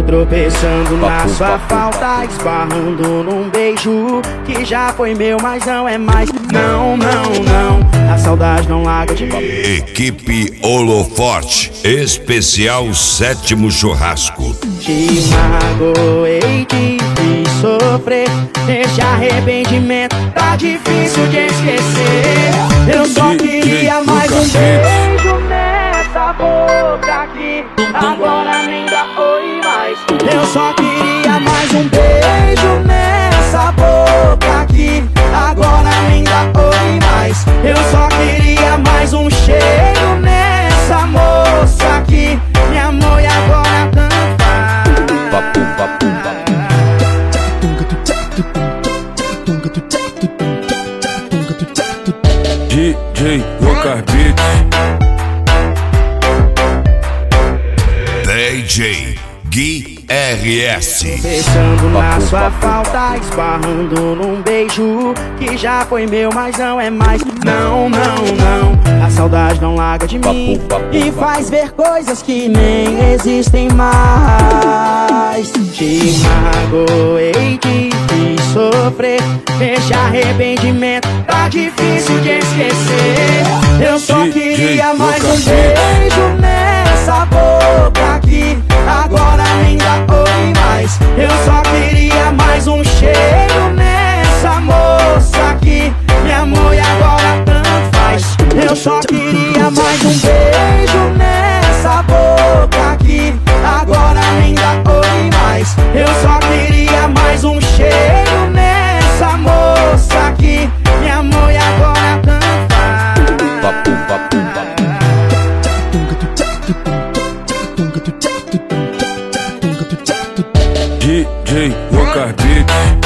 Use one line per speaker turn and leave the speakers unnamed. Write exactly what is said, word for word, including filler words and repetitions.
tropeçando na sua falta, esbarrando num beijo que já foi meu, mas não é mais. Não, não, não, a saudade não larga de mim.
Equipe Holoforte, especial sétimo churrasco.
Te magoei, te fiz sofrer, esse arrependimento tá difícil de esquecer. Eu só queria mais um beijo nessa boca aqui, agora nem dá oi mais. Eu só queria mais um beijo nessa boca aqui, agora nem dá oi mais. Eu só queria mais um cheiro nessa moça aqui, me amor, e agora tanto faz.
Papu, papu, papu.
D J Lucas Beats,
D J Gui R S.
Pensando na sua falta, esbarrando num beijo que já foi meu, mas não é mais. Não, não, não, a saudade não larga de mim e faz ver coisas que nem existem mais. Te magoei, te fiz sofrer, esse arrependimento tá difícil de esquecer. Eu só queria mais um beijo nessa boca aqui, agora nem dá oi mais. Eu só queria mais um cheiro nessa moça aqui, me amor, e agora tanto faz. Eu só queria mais um beijo nessa boca aqui, agora nem dá oi mais. Eu só queria mais um cheiro nessa moça aqui, me amor, e agora tanto faz.
Papu, papu, papu.
D J Lucas Beats.